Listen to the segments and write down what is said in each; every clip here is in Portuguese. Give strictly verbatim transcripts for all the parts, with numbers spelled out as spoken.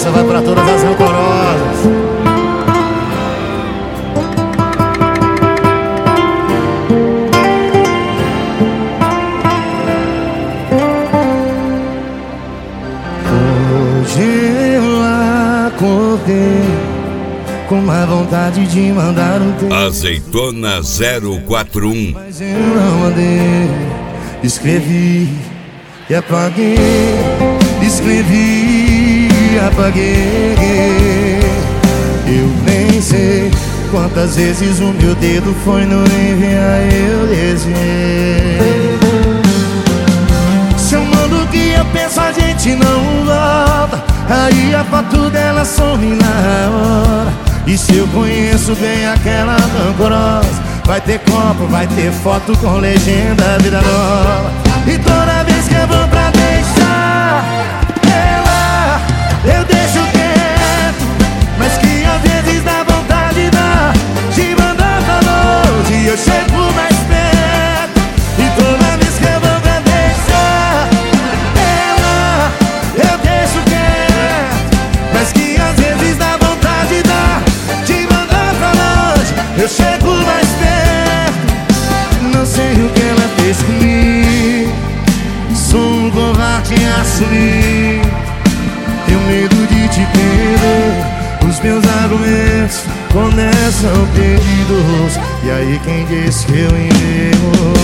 Essa vai pra todas as rancorosas. Hoje eu acordei com uma vontade de mandar um texto. Azeitona zero quatro um. Mas eu não mandei. Escrevi e apaguei. Escrevi e apaguei. Eu nem sei quantas vezes o meu dedo foi no enviar, eu desviei. Se eu mando o que eu penso, a gente não volta. Aí a foto dela some na hora. E se eu conheço bem aquela rancorosa, vai ter copo, vai ter foto com legenda vida nova. E toda vez que eu vou pra deixar ela, eu deixo quieto, mas que às vezes dá vontade dá de mandar pra longe e eu chego mais perto. E toda vez que eu vou pra deixar ela, eu deixo quieto, mas que às vezes dá vontade dá de mandar pra longe, eu chego mais perto. Não sei o que ela fez comigo, sou um covarde a assumir. Tenho medo de te perder, os meus argumentos começam perdidos. E aí quem diz que eu envivo?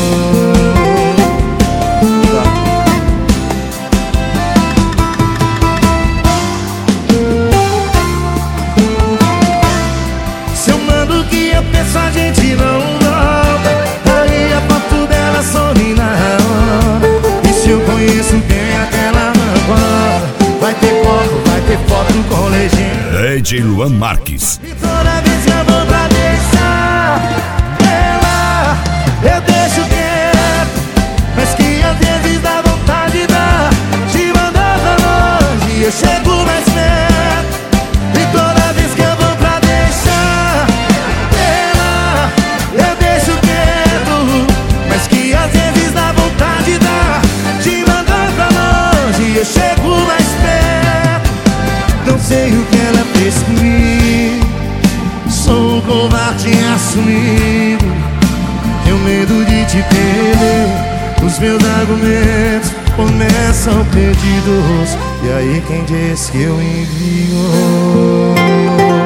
Se eu mando o que eu penso, a gente não volta. Aí a foto dela some na hora. E se eu conheço bem aquela rancorosa, vai ter copo, vai ter foto com legenda. Ed Luan Marques. E toda vez que eu vou pra deixar ela, eu deixo quieto, mas que às vezes dá vontade dá de mandar pra longe e eu chego mais perto. E toda vez que eu vou pra deixar ela, eu deixo quieto, mas que às vezes dá vontade dá de mandar pra longe e eu chego mais perto. Não sei o que ela fez comigo, sou um covarde assumido. Tenho medo de te perder, os meus argumentos começam perdidos. E aí quem diz que eu envio?